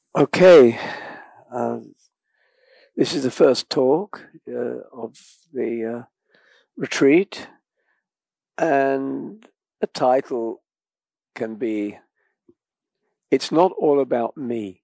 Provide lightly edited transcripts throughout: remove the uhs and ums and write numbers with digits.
Okay, uh, this is the first talk of the retreat, and the title can be "It's Not All About Me."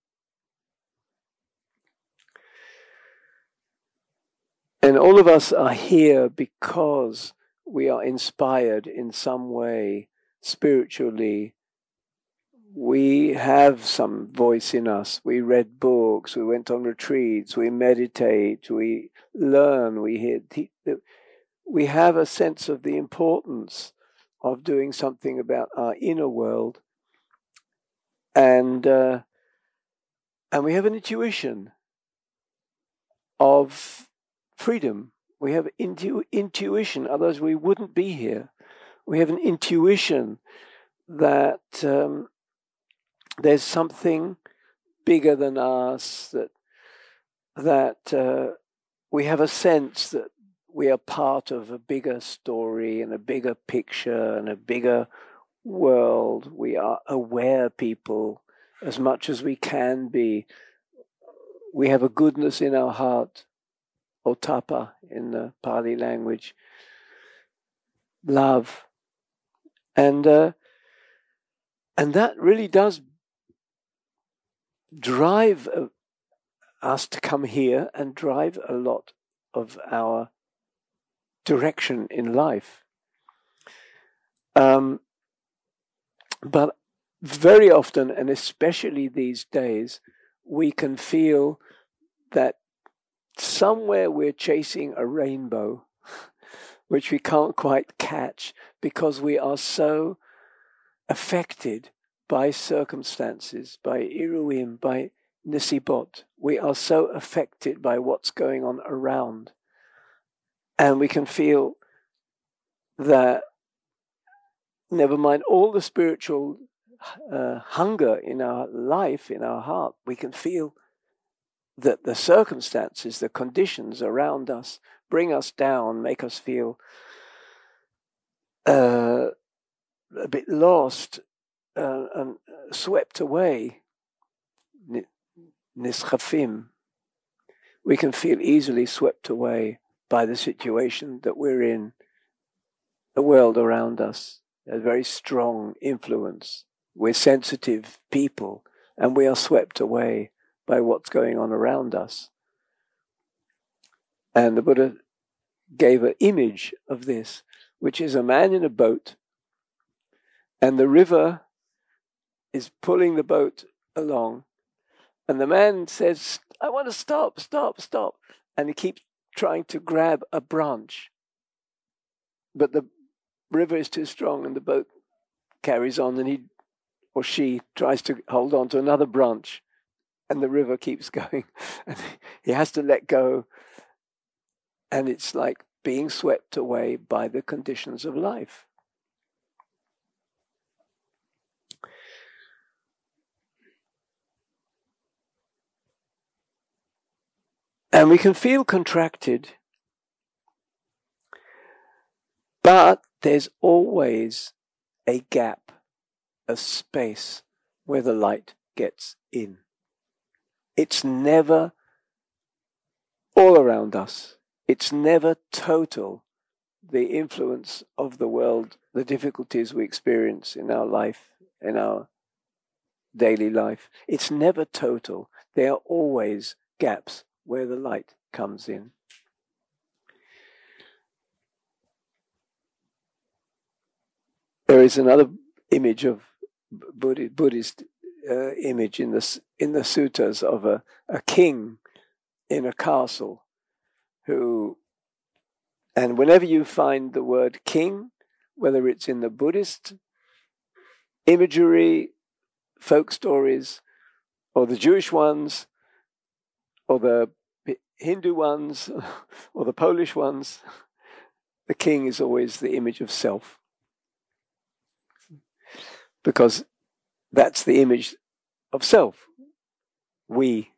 And all of us are here because we are inspired in some way spiritually. We have some voice in us. We read books, we went on retreats, we meditate, we learn, we hear. We have a sense of the importance of doing something about our inner world, and we have an intuition of freedom. We have intuition, otherwise we wouldn't be here. We have an intuition that there's something bigger than us, that we have a sense that we are part of a bigger story and a bigger picture and a bigger world. We are aware people as much as we can be. We have a goodness in our heart, otapa in the Pali language, love. And that really does drive us to come here and drive a lot of our direction in life. But very often, and especially these days, we can feel that somewhere we're chasing a rainbow, which we can't quite catch because we are so affected by circumstances, by iruim, by nisibot. We are so affected by what's going on around. And we can feel that, never mind all the spiritual hunger in our life, in our heart, we can feel that the circumstances, the conditions around us bring us down, make us feel a bit lost and swept away. Nischafim. We can feel easily swept away by the situation that we're in, the world around us. A very strong influence. We're sensitive people, and we are swept away by what's going on around us. And the Buddha gave an image of this, which is a man in a boat, and the river is pulling the boat along, and the man says, "I want to stop, stop, stop," and he keeps trying to grab a branch, but the river is too strong, and the boat carries on, and he or she tries to hold on to another branch, and the river keeps going, and he has to let go, and it's like being swept away by the conditions of life. And we can feel contracted, but there's always a gap, a space where the light gets in. It's never all around us. It's never total, the influence of the world, the difficulties we experience in our life, in our daily life. It's never total. There are always gaps where the light comes in. There is another image of Buddhist image in the suttas of a king in a castle who, and whenever you find the word king, whether it's in the Buddhist imagery, folk stories, or the Jewish ones, or the Hindu ones, or the Polish ones, the king is always the image of self. Because that's the image of self. We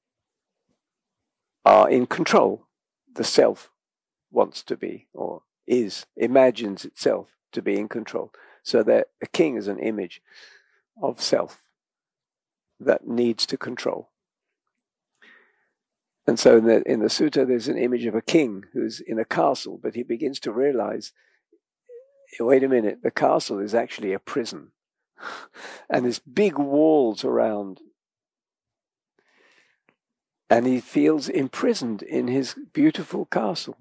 are in control. The self wants to be, or imagines itself to be in control. So that a king is an image of self. that needs to control. And so in the sutta, there's an image of a king who's in a castle, but he begins to realize, wait a minute, the castle is actually a prison. And there's big walls around. And he feels imprisoned in his beautiful castle.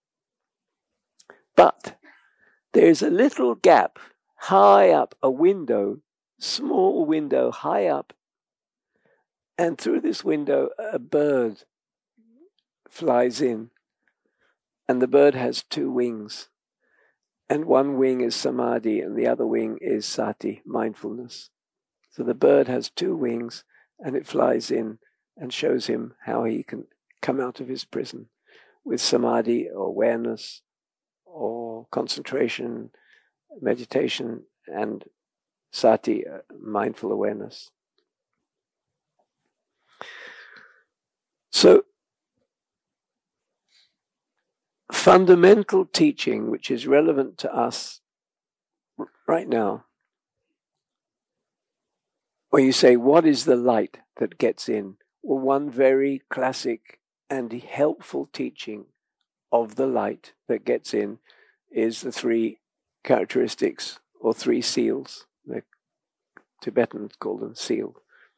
But there's a little gap high up, a window, small window high up. And through this window, a bird flies in. And the bird has two wings. And one wing is samadhi and the other wing is sati, mindfulness. So the bird has two wings and it flies in and shows him how he can come out of his prison with samadhi or awareness or concentration, meditation, and sati, mindful awareness. So, fundamental teaching which is relevant to us right now, where you say, what is the light that gets in? Well, one very classic and helpful teaching of the light that gets in is the three characteristics or three seals. The Tibetans call them seal.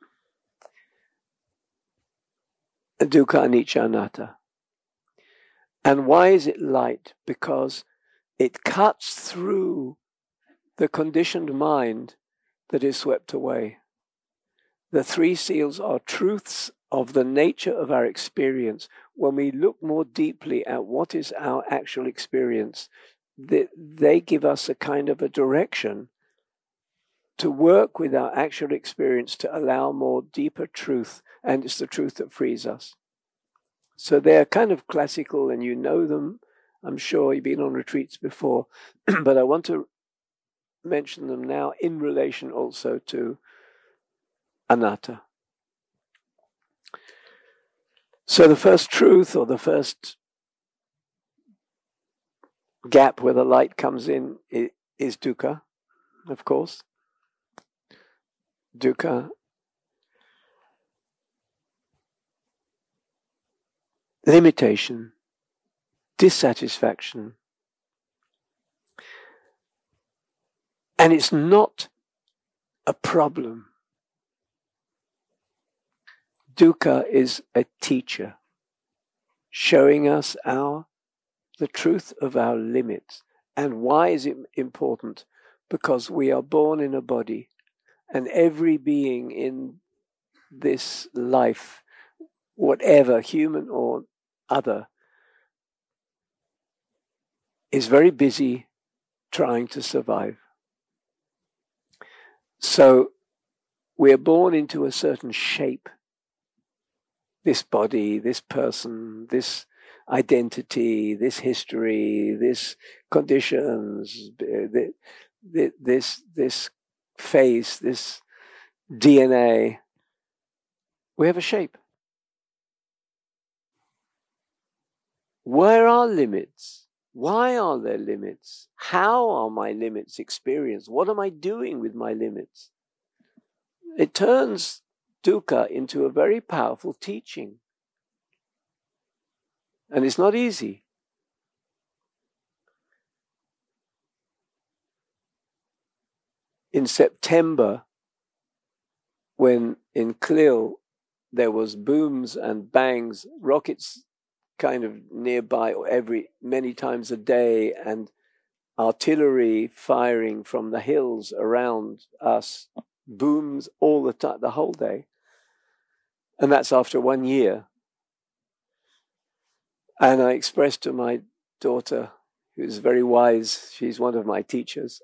Dukkha, anicca, anatta. And why is it light? Because it cuts through the conditioned mind that is swept away. The three seals are truths of the nature of our experience. When we look more deeply at what is our actual experience, they give us a kind of a direction to work with our actual experience to allow more deeper truth, and it's the truth that frees us. So they're kind of classical and you know them. I'm sure you've been on retreats before, but I want to mention them now in relation also to anatta. So the first truth or the first gap where the light comes in is dukkha, of course. Dukkha. Limitation, dissatisfaction. And it's not a problem. Dukkha is a teacher showing us the truth of our limits. And why is it important? Because we are born in a body, and every being in this life, whatever, human or other, is very busy trying to survive. So we're born into a certain shape. This body, this person, this identity, this history, this conditions, this face, this DNA. We have a shape. Where are limits? Why are there limits? How are my limits experienced? What am I doing with my limits? It turns dukkha into a very powerful teaching. And it's not easy. In September, when in Klil there was booms and bangs, rockets kind of nearby many times a day, and artillery firing from the hills around us, booms all the time, the whole day. And that's after 1 year. And I expressed to my daughter, who's very wise, she's one of my teachers,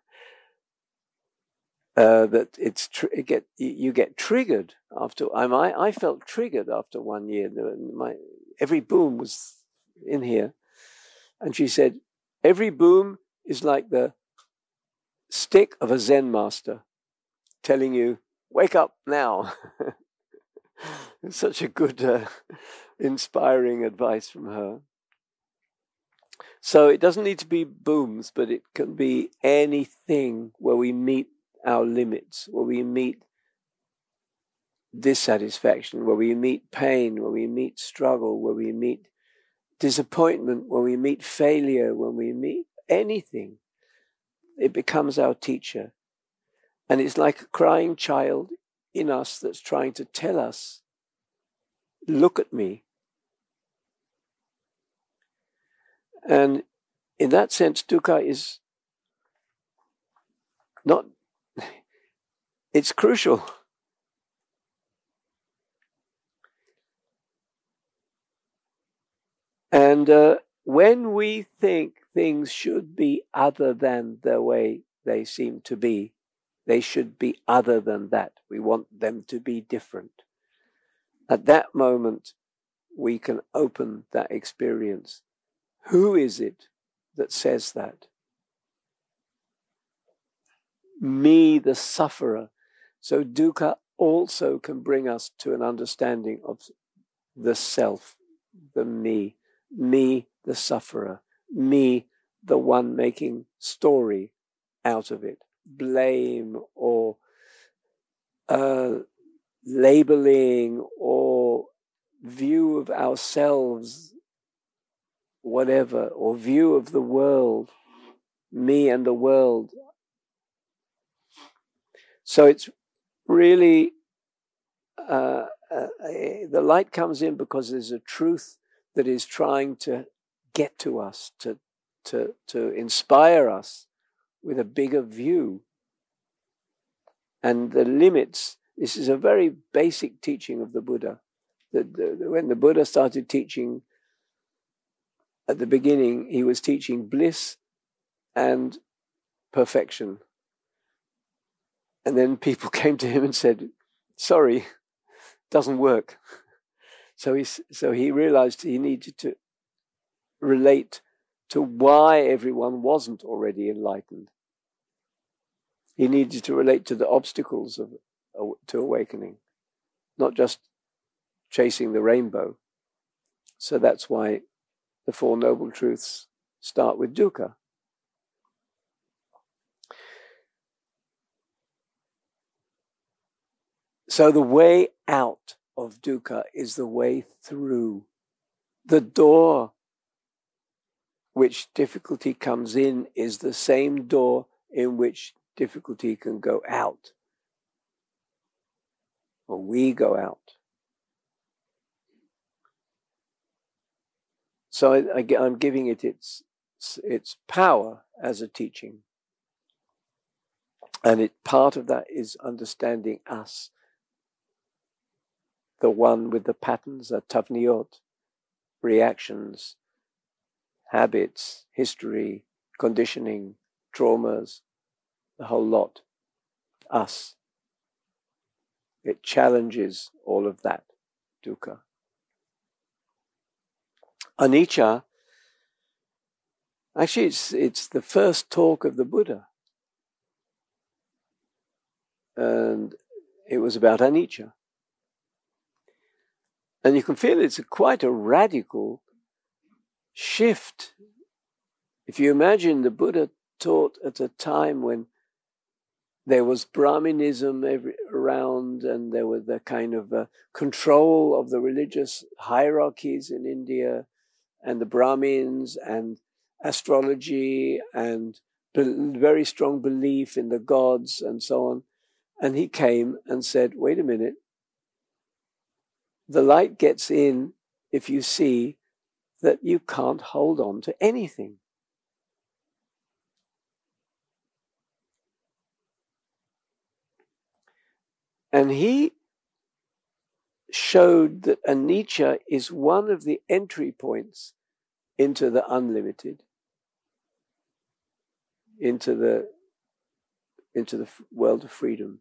that you get triggered after. I felt triggered after 1 year. Every boom was in here, and she said, every boom is like the stick of a Zen master telling you, "Wake up now." It's such a good, inspiring advice from her. So it doesn't need to be booms, but it can be anything where we meet our limits, where we meet dissatisfaction, where we meet pain, where we meet struggle, where we meet disappointment, when we meet failure, when we meet anything, it becomes our teacher. And it's like a crying child in us that's trying to tell us, look at me. And in that sense, dukkha is not, it's crucial. And when we think things should be other than the way they seem to be, they should be other than that. We want them to be different. At that moment, we can open that experience. Who is it that says that? Me, the sufferer. So dukkha also can bring us to an understanding of the self, the me. Me, the sufferer. Me, the one making story out of it. Blame or labeling or view of ourselves, whatever, or view of the world, me and the world. So it's really, the light comes in because there's a truth that is trying to get to us, to inspire us with a bigger view. And the limits, this is a very basic teaching of the Buddha. When the Buddha started teaching at the beginning, he was teaching bliss and perfection. And then people came to him and said, sorry, doesn't work. So he realized he needed to relate to why everyone wasn't already enlightened. He needed to relate to the obstacles to awakening, not just chasing the rainbow. So that's why the Four Noble Truths start with dukkha. So the way out of dukkha is the way through. The door which difficulty comes in is the same door in which difficulty can go out. Or we go out. So I'm giving it its power as a teaching. And part of that is understanding us. The one with the patterns, the tavniyot, reactions, habits, history, conditioning, traumas, the whole lot. Us. It challenges all of that, dukkha. Anicca, actually it's the first talk of the Buddha. And it was about anicca. And you can feel it's quite a radical shift. If you imagine the Buddha taught at a time when there was Brahminism around and there was the kind of control of the religious hierarchies in India and the Brahmins and astrology and very strong belief in the gods and so on. And he came and said, wait a minute, the light gets in if you see that you can't hold on to anything. And he showed that anicca is one of the entry points into the unlimited, into the world of freedom.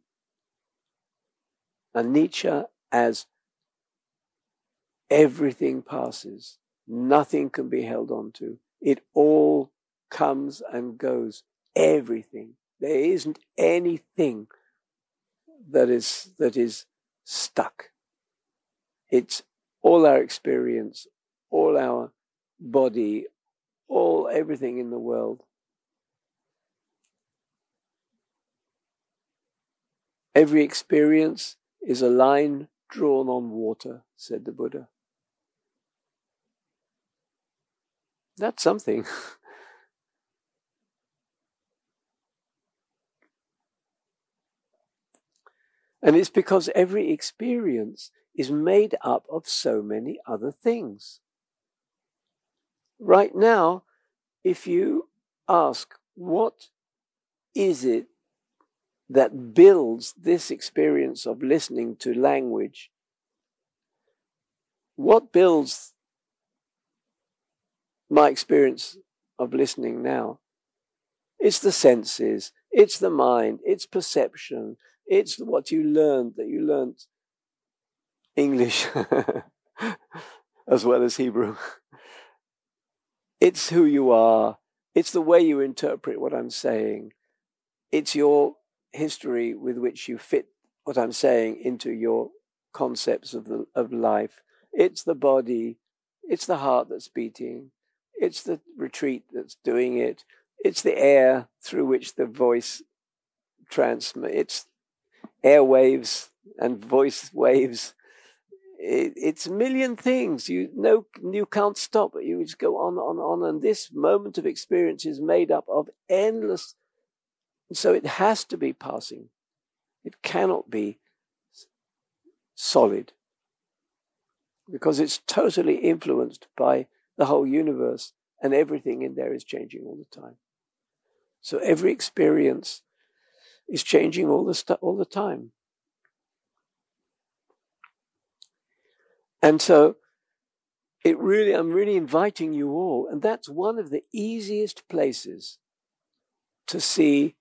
Anicca as everything passes. Nothing can be held on to. It all comes and goes. Everything. There isn't anything that is stuck. It's all our experience, all our body, everything in the world. Every experience is a line drawn on water, said the Buddha. That's something. And it's because every experience is made up of so many other things. Right now, if you ask, what is it that builds this experience of listening to language? What builds my experience of listening now? It's the senses, it's the mind, it's perception, it's what you learned, that you learned English as well as Hebrew. It's who you are. It's the way you interpret what I'm saying. It's your history with which you fit what I'm saying into your concepts of life. It's the body. It's the heart that's beating. It's the retreat that's doing it. It's the air through which the voice transmits. It's airwaves and voice waves. It's a million things. You can't stop it. You just go on. And this moment of experience is made up of endless. So it has to be passing. It cannot be solid, because it's totally influenced by the whole universe, and everything in there is changing all the time. So every experience is changing all the time. And so I'm really inviting you all, and that's one of the easiest places to see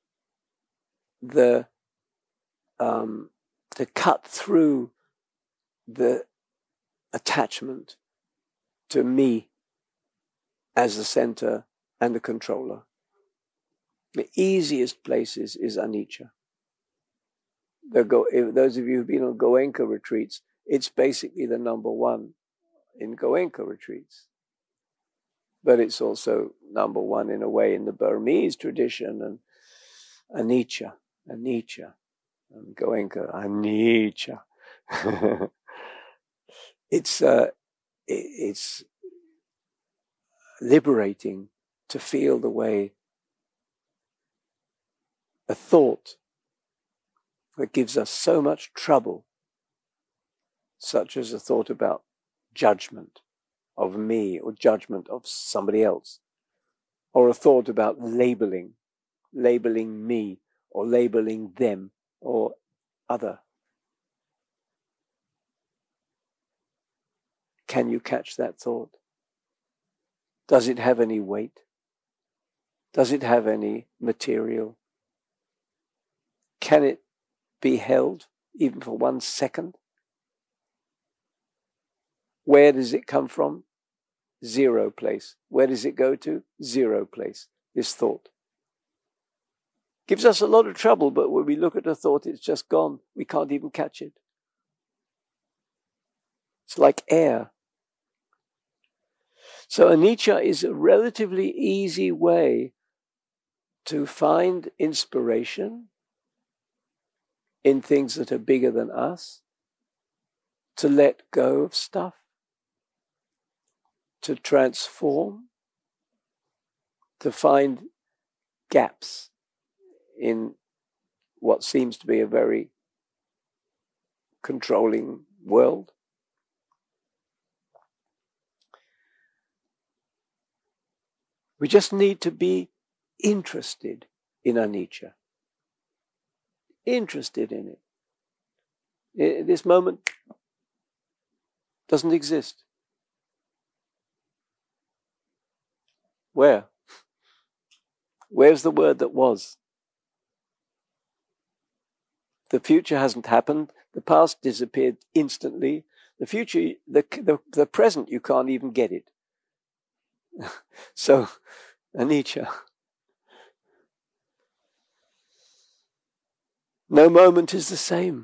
to cut through the attachment to me as the center and the controller. The easiest places is anicca. Those of you who've been on Goenka retreats, it's basically the number one in Goenka retreats. But it's also number one in a way in the Burmese tradition, and anicca, and Goenka, anicca. It's liberating to feel the way a thought that gives us so much trouble, such as a thought about judgment of me or judgment of somebody else, or a thought about labeling me or labeling them or other. Can you catch that thought? Does it have any weight? Does it have any material? Can it be held even for 1 second? Where does it come from? Zero place. Where does it go to? Zero place. This thought gives us a lot of trouble, but when we look at a thought, it's just gone. We can't even catch it. It's like air. So anicca is a relatively easy way to find inspiration in things that are bigger than us, to let go of stuff, to transform, to find gaps in what seems to be a very controlling world. We just need to be interested in anicca. Interested in it. This moment doesn't exist. Where? Where's the word that was? The future hasn't happened. The past disappeared instantly. The future, the present, you can't even get it. So, anicca. No moment is the same.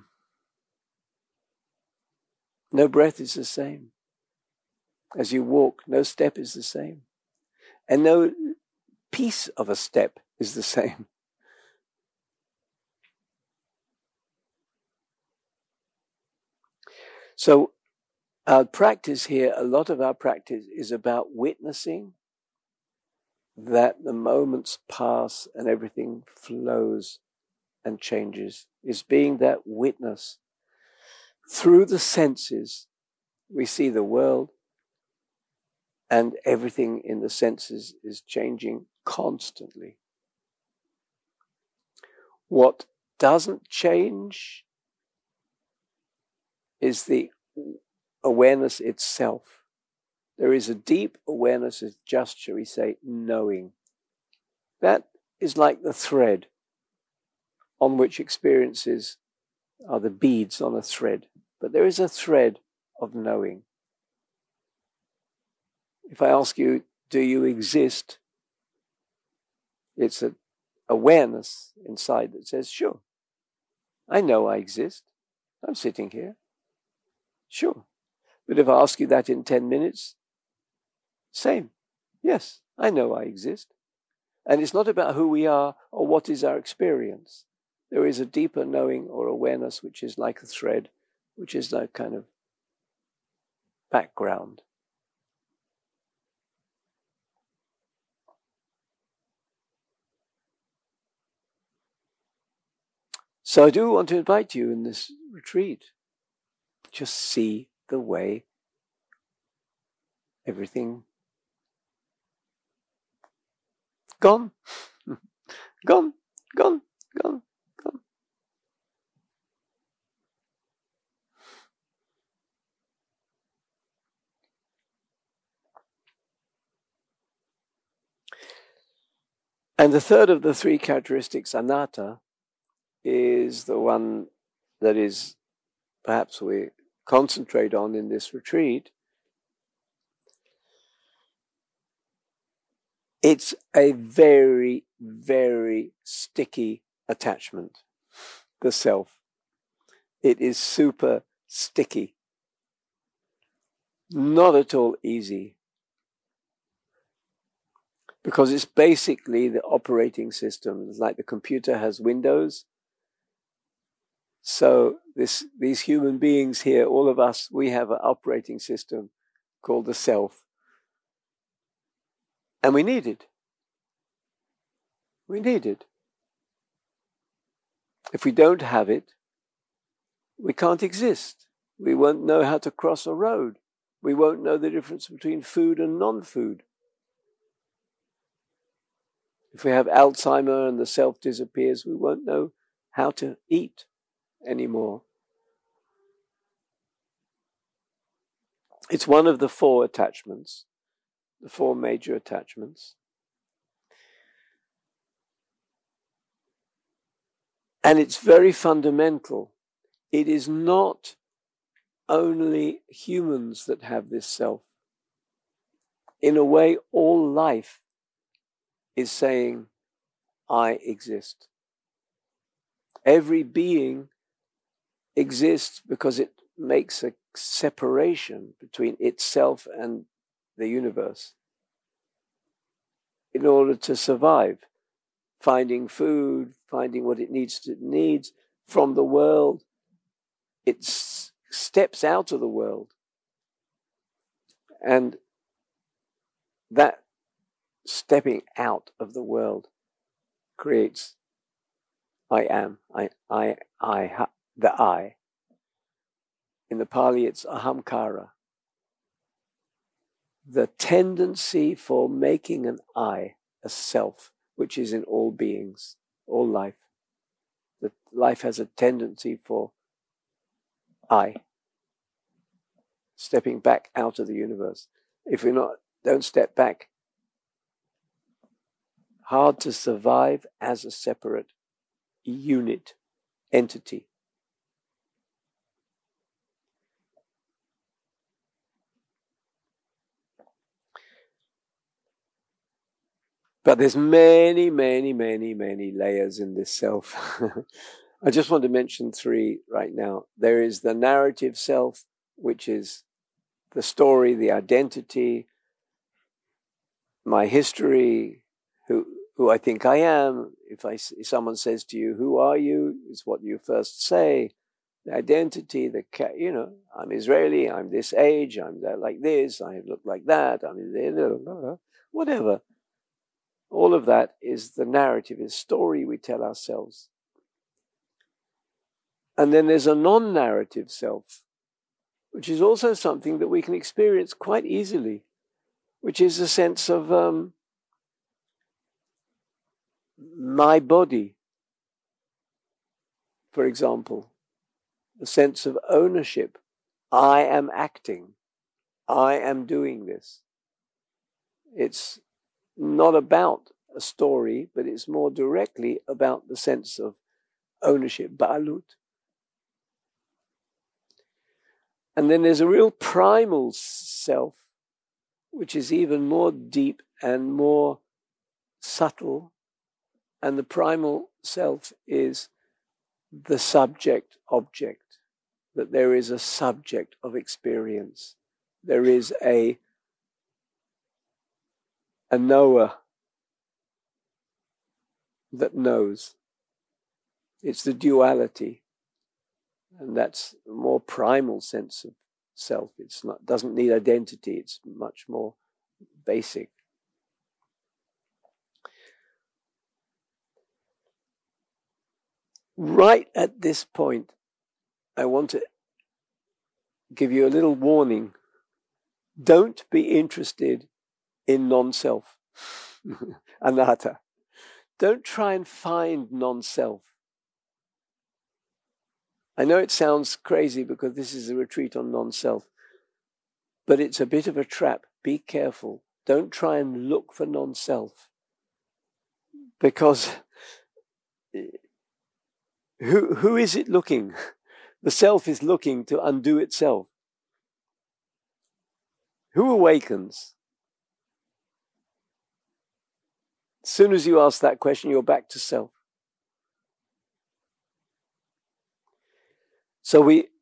No breath is the same. As you walk, no step is the same. And no piece of a step is the same. So our practice here, a lot of our practice is about witnessing that the moments pass and everything flows and changes, is being that witness. Through the senses, we see the world, and everything in the senses is changing constantly. What doesn't change is the awareness itself. There is a deep awareness of just, shall we say, knowing. That is like the thread on which experiences are the beads on a thread. But there is a thread of knowing. If I ask you, do you exist? It's an awareness inside that says, sure, I know I exist. I'm sitting here. Sure. But if I ask you that in 10 minutes, same. Yes, I know I exist. And it's not about who we are or what is our experience. There is a deeper knowing or awareness which is like a thread, which is like kind of background. So I do want to invite you in this retreat. Just see the way everything gone, gone, gone, gone, gone. And the third of the three characteristics, anatta, is the one that is perhaps we concentrate on in this retreat. It's a very, very sticky attachment, the self. It is super sticky. Not at all easy. Because it's basically the operating system. It's like the computer has Windows. So these human beings here, all of us, we have an operating system called the self. And we need it. We need it. If we don't have it, we can't exist. We won't know how to cross a road. We won't know the difference between food and non-food. If we have Alzheimer and the self disappears, we won't know how to eat anymore. It's one of the four attachments, the four major attachments. And it's very fundamental. It is not only humans that have this self. In a way, all life is saying, I exist. Every being exists because it makes a separation between itself and the universe in order to survive, finding food, finding what it needs from the world. It steps out of the world, and that stepping out of the world creates I am, the I. In the Pali, it's ahamkara. The tendency for making an I, a self, which is in all beings, all life. That life has a tendency for I, stepping back out of the universe. If we don't step back, hard to survive as a separate unit, entity. But there's many, many, many, many layers in this self. I just want to mention three right now. There is the narrative self, which is the story, the identity, my history, who I think I am. If someone says to you, who are you? Is what you first say. The identity, I'm Israeli, I'm this age, I'm like this, I look like that, whatever. All of that is the narrative, is story we tell ourselves. And then there's a non-narrative self, which is also something that we can experience quite easily, which is a sense of my body, for example, the sense of ownership. I am acting. I am doing this. It's not about a story, but it's more directly about the sense of ownership, ba'alut. And then there's a real primal self, which is even more deep and more subtle. And the primal self is the subject-object, that there is a subject of experience. There is a knower that knows. It's the duality. And that's a more primal sense of self. Doesn't need identity. It's much more basic. Right at this point, I want to give you a little warning. Don't be interested in non-self, anatta. Don't try and find non-self. I know it sounds crazy because this is a retreat on non-self, but it's a bit of a trap. Be careful. Don't try and look for non-self, because who is it looking? The self is looking to undo itself. Who awakens? As soon as you ask that question, you're back to self. So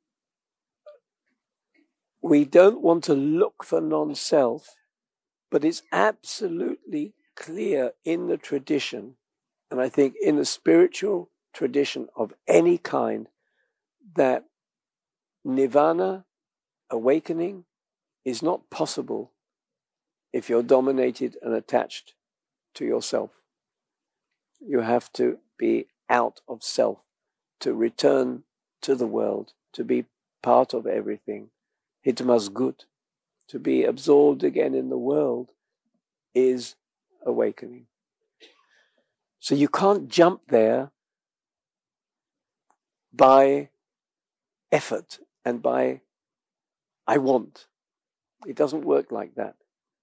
we don't want to look for non-self, but it's absolutely clear in the tradition, and I think in the spiritual tradition of any kind, that nirvana, awakening, is not possible if you're dominated and attached to yourself. You have to be out of self to return to the world, to be part of everything. Hitmasgut, to be absorbed again in the world, is awakening. So you can't jump there by effort and by I want. It doesn't work like that.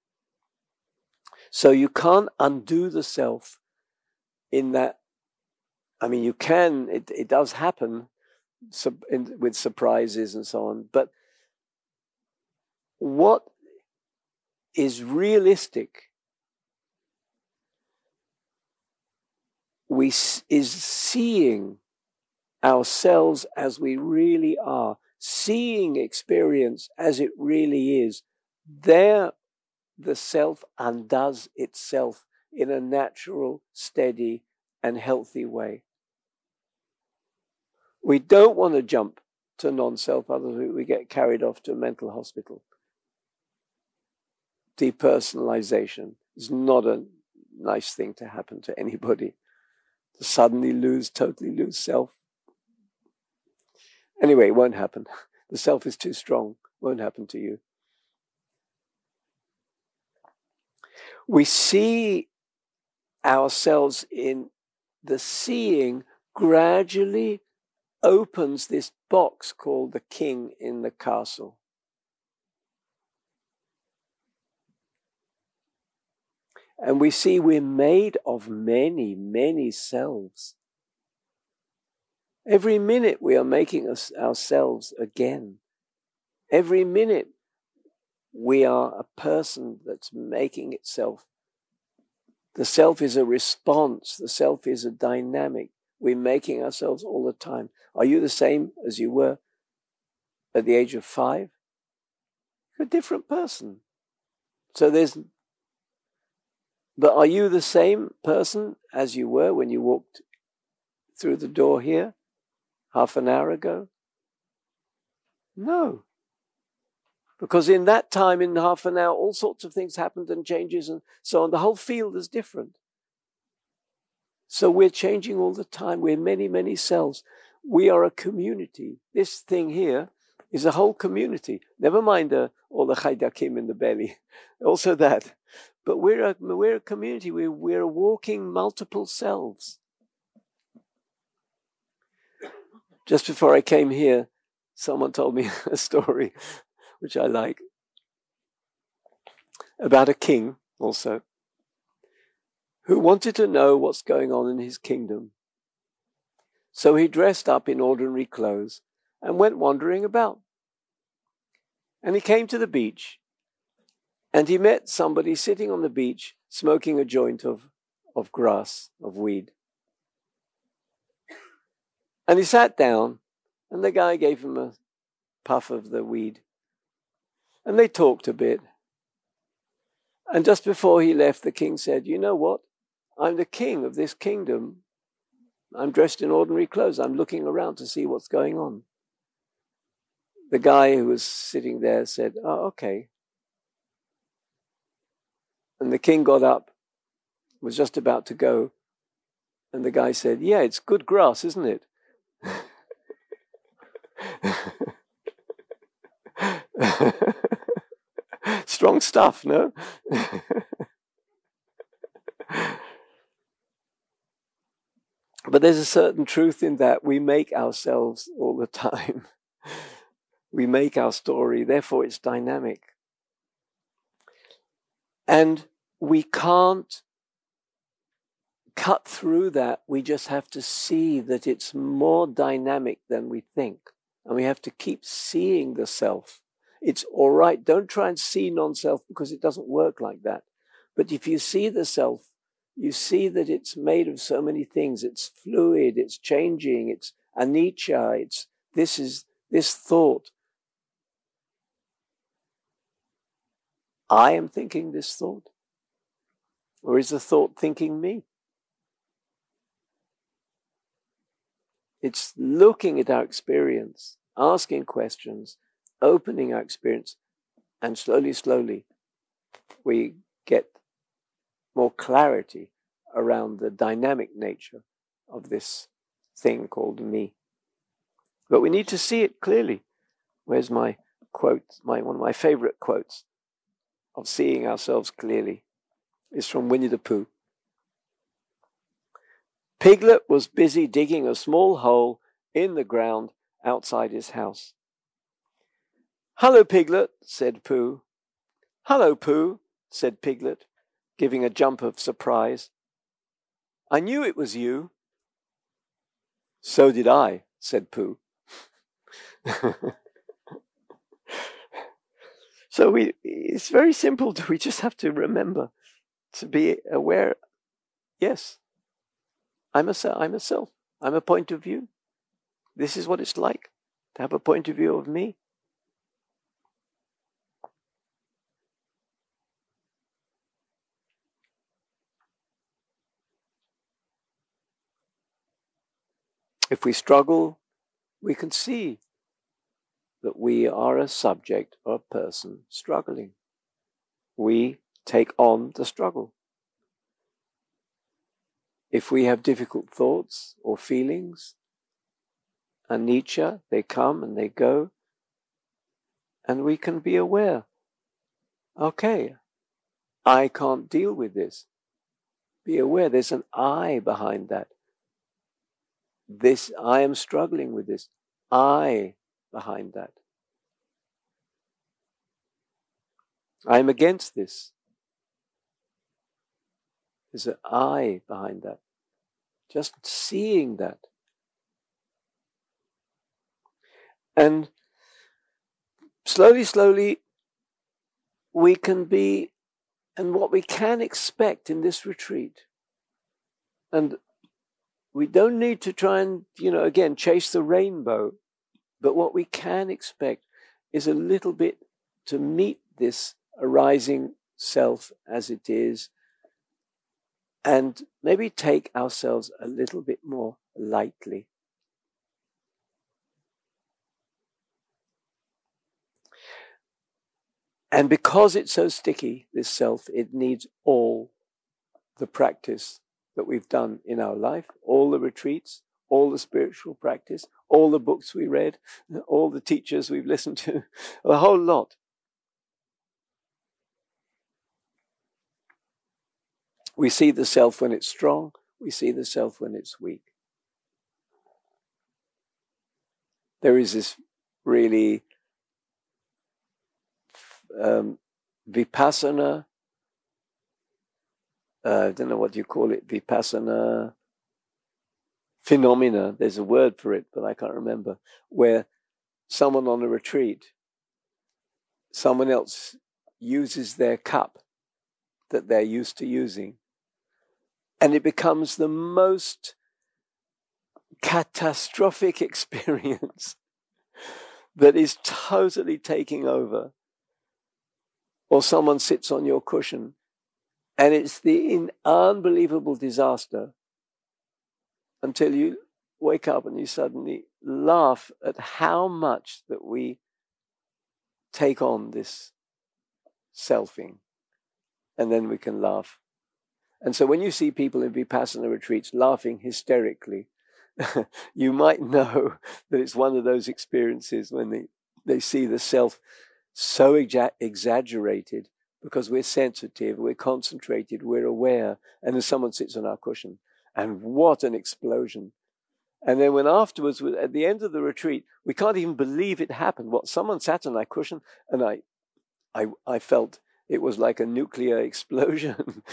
So you can't undo the self in that. I mean, you can, it does happen with surprises and so on, but what is realistic is seeing ourselves as we really are, seeing experience as it really is. There, the self undoes itself in a natural, steady, and healthy way. We don't want to jump to non-self, otherwise we get carried off to a mental hospital. Depersonalization is not a nice thing to happen to anybody. To suddenly totally lose self. Anyway, it won't happen. The self is too strong. It won't happen to you. We see ourselves in the seeing gradually opens this box called the king in the castle. And we see we're made of many, many selves. Every minute we are making ourselves again. Every minute we are a person that's making itself. The self is a response. The self is a dynamic. We're making ourselves all the time. Are you the same as you were at the age of 5? You're a different person. But are you the same person as you were when you walked through the door here half an hour ago? No. Because in that time, in half an hour, all sorts of things happened and changes and so on. The whole field is different. So we're changing all the time. We're many, many cells. We are a community. This thing here is a whole community. Never mind all the chaydakim in the belly. Also that. But we're a community. We're walking multiple selves. Just before I came here, someone told me a story, which I like, about a king also, who wanted to know what's going on in his kingdom. So he dressed up in ordinary clothes and went wandering about. And he came to the beach, and he met somebody sitting on the beach smoking a joint of grass, of weed. And he sat down, and the guy gave him a puff of the weed. And they talked a bit. And just before he left, the king said, "You know what? I'm the king of this kingdom. I'm dressed in ordinary clothes. I'm looking around to see what's going on." The guy who was sitting there said, "Oh, okay." And the king got up, was just about to go. And the guy said, "Yeah, it's good grass, isn't it?" Strong stuff, no? But there's a certain truth in that. We make ourselves all the time. We make our story, therefore it's dynamic. And we can't cut through that. We just have to see that it's more dynamic than we think. And we have to keep seeing the self. It's all right. Don't try and see non-self, because it doesn't work like that. But if you see the self, you see that it's made of so many things. It's fluid, it's changing, it's anicca, it's this thought. I am thinking this thought. Or is the thought thinking me? It's looking at our experience, asking questions, opening our experience, and slowly, slowly, we get more clarity around the dynamic nature of this thing called me. But we need to see it clearly. Where's my quote? One of my favorite quotes of seeing ourselves clearly is from Winnie the Pooh. Piglet was busy digging a small hole in the ground outside his house. "Hello, Piglet," said Pooh. "Hello, Pooh," said Piglet, giving a jump of surprise. "I knew it was you." "So did I," said Pooh. So it's very simple. We just have to remember to be aware. Yes, I'm a self. I'm a point of view. This is what it's like to have a point of view of me. If we struggle, we can see that we are a subject or a person struggling. We take on the struggle. If we have difficult thoughts or feelings, anicca, they come and they go, and we can be aware. Okay, I can't deal with this. Be aware there's an I behind that. I am struggling with this. I behind that. I'm against this. There's an I behind that. Just seeing that. And slowly, slowly, we can be, and what we can expect in this retreat, and we don't need to try and, again, chase the rainbow, but what we can expect is a little bit to meet this arising self as it is, and maybe take ourselves a little bit more lightly. And because it's so sticky, this self, it needs all the practice that we've done in our life, all the retreats, all the spiritual practice, all the books we read, all the teachers we've listened to, a whole lot. We see the self when it's strong, we see the self when it's weak. There is this really vipassana, I don't know what you call it, vipassana phenomena, there's a word for it, but I can't remember, where someone on a retreat, someone else uses their cup that they're used to using, and it becomes the most catastrophic experience that is totally taking over. Or someone sits on your cushion, and it's the unbelievable disaster until you wake up and you suddenly laugh at how much that we take on this selfing, and then we can laugh. And so when you see people in Vipassana retreats laughing hysterically, you might know that it's one of those experiences when they see the self so exaggerated, because we're sensitive, we're concentrated, we're aware, and then someone sits on our cushion, and what an explosion. And then when afterwards, at the end of the retreat, we can't even believe it happened. Someone sat on our cushion, and I felt it was like a nuclear explosion.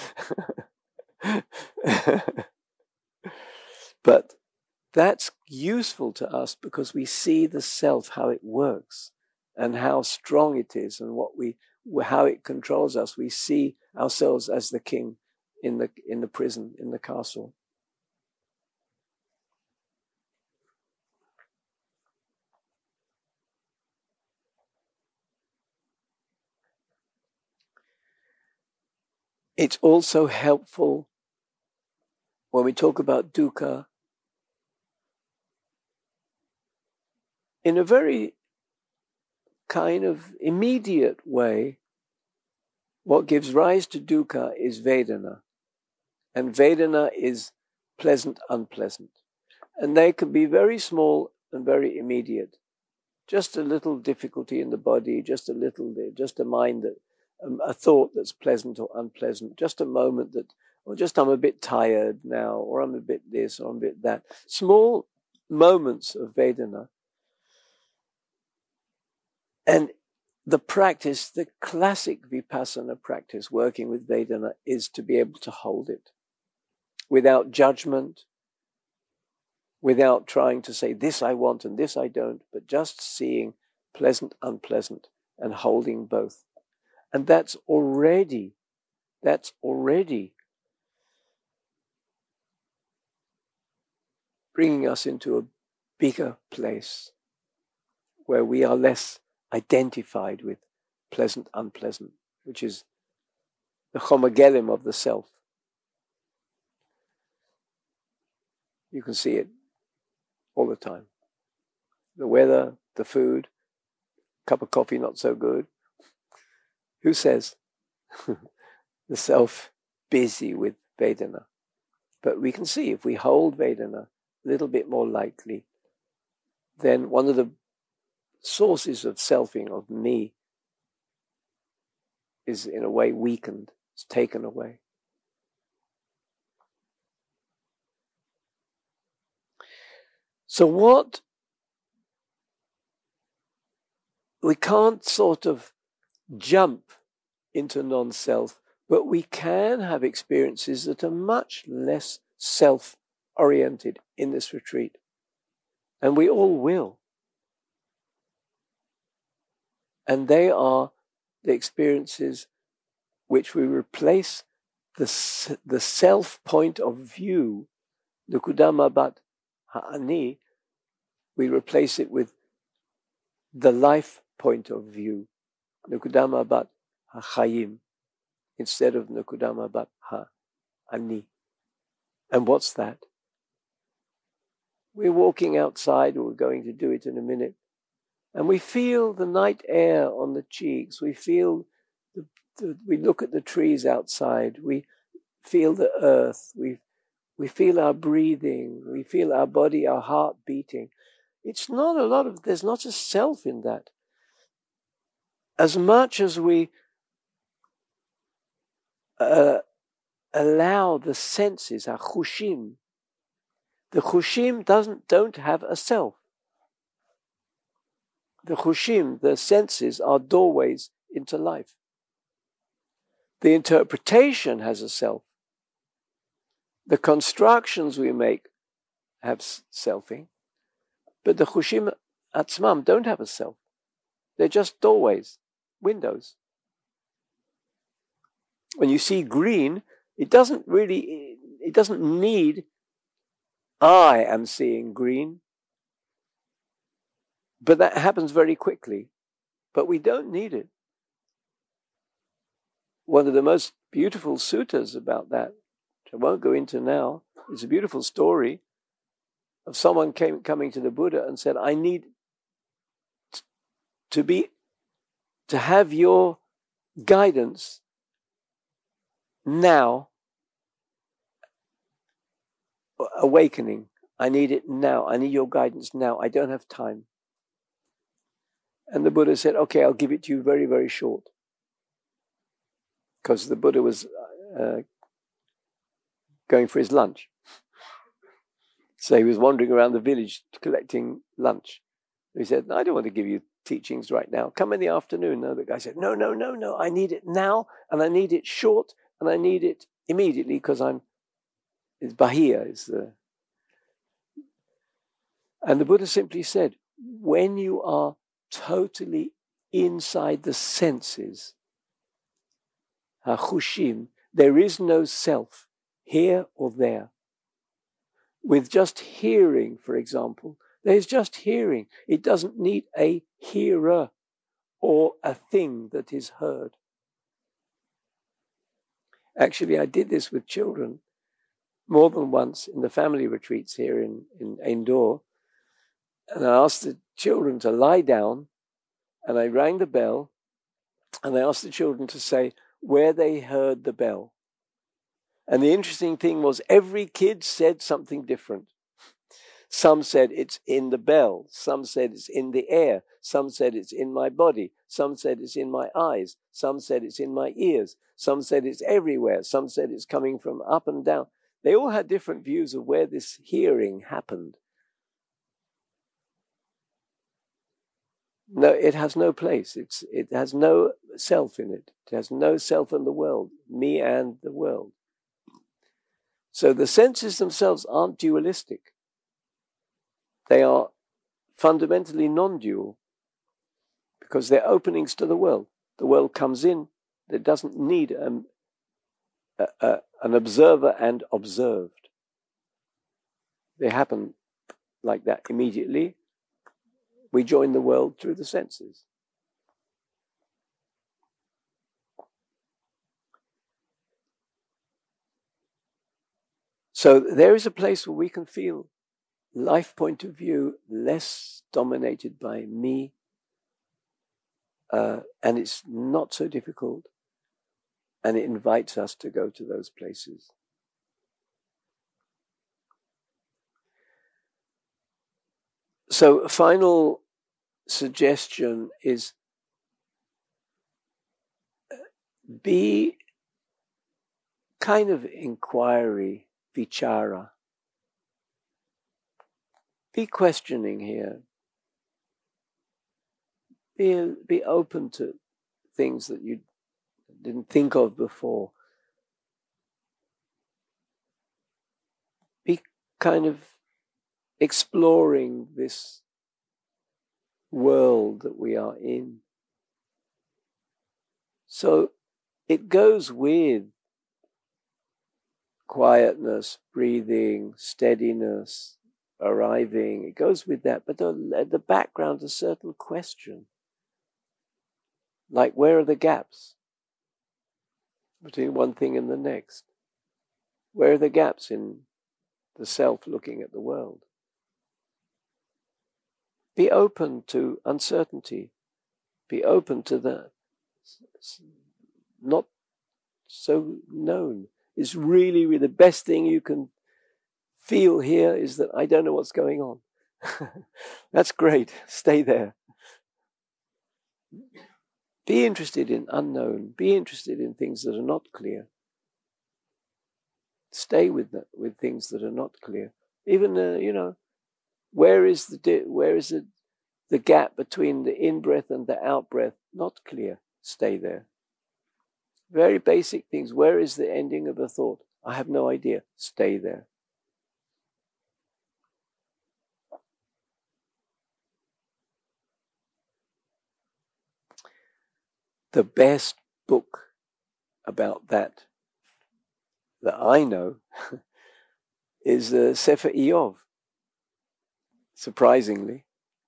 But that's useful to us because we see the self, how it works and how strong it is, and how it controls us. We see ourselves as the king in the prison, in the castle. It's also helpful when we talk about dukkha in a very kind of immediate way. What gives rise to dukkha is Vedana. And Vedana is pleasant, unpleasant. And they can be very small and very immediate. Just a little difficulty in the body, just a mind that, a thought that's pleasant or unpleasant, just a moment that, or just I'm a bit tired now, or I'm a bit this, or I'm a bit that. Small moments of Vedana. And the practice, the classic Vipassana practice, working with Vedana, is to be able to hold it without judgment, without trying to say this I want and this I don't, but just seeing pleasant, unpleasant, and holding both. And that's already bringing us into a bigger place where we are less identified with pleasant, unpleasant, which is the homogelim of the self. You can see it all the time. The weather, the food, cup of coffee not so good. Who says? The self busy with Vedana. But we can see if we hold Vedana a little bit more lightly, then one of the sources of selfing, of me, is in a way weakened. It's taken away. So we can't sort of jump into non-self, but we can have experiences that are much less self-oriented in this retreat. And we all will. And they are the experiences which we replace the self point of view, Nukudamabat Ha'ani, we replace it with the life point of view, Nukudamabat HaChayim, instead of Nukudamabat Ha'ani. And what's that? We're walking outside, or we're going to do it in a minute, And we feel the night air on the cheeks. We feel, we look at the trees outside. We feel the earth. We feel our breathing. We feel our body, our heart beating. It's not there's not a self in that. As much as we allow the senses, our chushim, the chushim don't have a self. The chushim, the senses, are doorways into life. The interpretation has a self. The constructions we make have selfing, but the chushim atzmam don't have a self. They're just doorways, windows. When you see green, it doesn't need, I am seeing green. But that happens very quickly. But we don't need it. One of the most beautiful suttas about that, which I won't go into now, is a beautiful story of someone coming to the Buddha and said, I need to have your guidance now, awakening. I need it now. I need your guidance now. I don't have time. And the Buddha said, okay, I'll give it to you very, very short. Because the Buddha was going for his lunch. So he was wandering around the village collecting lunch. He said, no, I don't want to give you teachings right now. Come in the afternoon. No, the guy said, no. I need it now, and I need it short, and I need it immediately because it's Bahia. And the Buddha simply said, when you are totally inside the senses, ha-chushim, there is no self here or there. With just hearing, for example, there's just hearing. It doesn't need a hearer or a thing that is heard. Actually, I did this with children more than once in the family retreats here in Indore. And I asked the children to lie down, and I rang the bell, and I asked the children to say where they heard the bell. And the interesting thing was every kid said something different. Some said it's in the bell. Some said it's in the air. Some said it's in my body. Some said it's in my eyes. Some said it's in my ears. Some said it's everywhere. Some said it's coming from up and down. They all had different views of where this hearing happened. No, it has no place. It has no self in it. It has no self in the world, me and the world. So the senses themselves aren't dualistic. They are fundamentally non-dual because they're openings to the world. The world comes in. It doesn't need an observer and observed. They happen like that immediately. We join the world through the senses. So there is a place where we can feel life point of view less dominated by me, and it's not so difficult, and it invites us to go to those places. So a final suggestion is be kind of inquiry, vichara. Be questioning here. Be open to things that you didn't think of before. Be kind of exploring this world that we are in. So it goes with quietness, breathing, steadiness, arriving. It goes with that. But at the background, a certain question. Like, where are the gaps between one thing and the next? Where are the gaps in the self looking at the world? Be open to uncertainty. Be open to the not so known. It's really the best thing you can feel here is that I don't know what's going on. That's great. Stay there. Be interested in unknown. Be interested in things that are not clear. Stay with things that are not clear. Even where is the gap between the in-breath and the out-breath? Not clear. Stay there. Very basic things. Where is the ending of a thought? I have no idea. Stay there. The best book about that I know is Sefer Iyov. Surprisingly.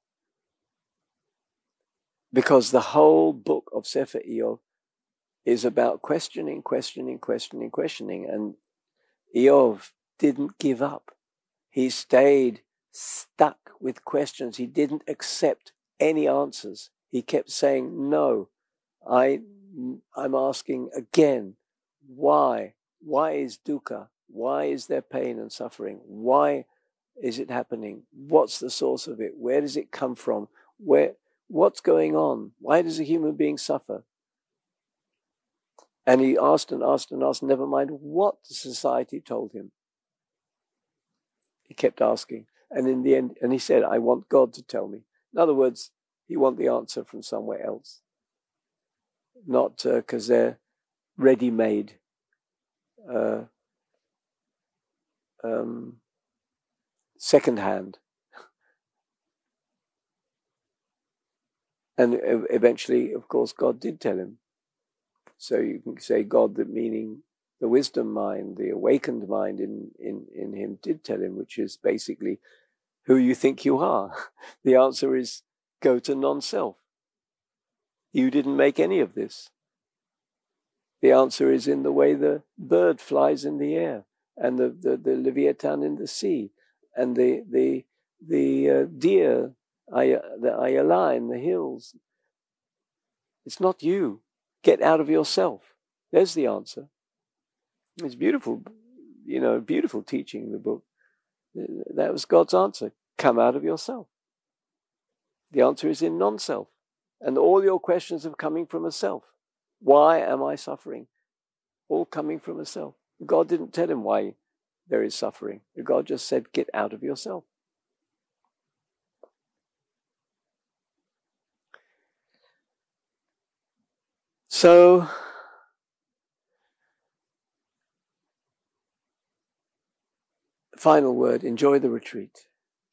Because the whole book of Sefer Iyov is about questioning. And Iyov didn't give up. He stayed stuck with questions. He didn't accept any answers. He kept saying, no, I'm asking again, why? Why is dukkha? Why is there pain and suffering? Why is it happening? What's the source of it? Where does it come from? What's going on? Why does a human being suffer? And he asked and asked and asked, never mind what the society told him. He kept asking. And in the end, and he said, I want God to tell me. In other words, he wants the answer from somewhere else. Not because they're ready-made second-hand. And eventually, of course, God did tell him. So you can say God, that meaning the wisdom mind, the awakened mind in him did tell him, which is basically who you think you are. The answer is go to non-self. You didn't make any of this. The answer is in the way the bird flies in the air, and the Leviathan in the sea, and the deer, the ayala in the hills. It's not you. Get out of yourself. There's the answer. It's beautiful, beautiful teaching in the book. That was God's answer. Come out of yourself. The answer is in non-self. And all your questions are coming from a self. Why am I suffering? All coming from a self. God didn't tell him why there is suffering. God just said, get out of yourself. So, final word, enjoy the retreat.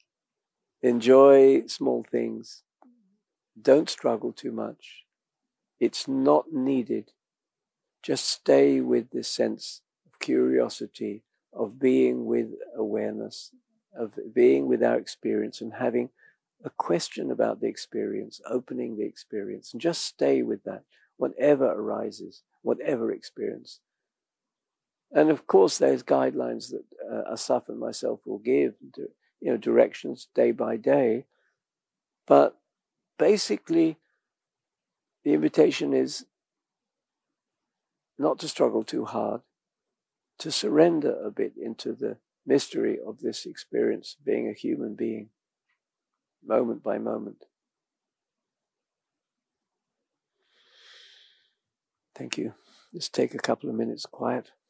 Enjoy small things. Don't struggle too much. It's not needed. Just stay with this sense of curiosity, of being with awareness, of being with our experience and having a question about the experience, opening the experience, and just stay with that, whatever arises, whatever experience. And of course, there's guidelines that Asaf and myself will give, directions day by day. But basically, the invitation is not to struggle too hard, to surrender a bit into the mystery of this experience, being a human being, moment by moment. Thank you. Just take a couple of minutes quiet.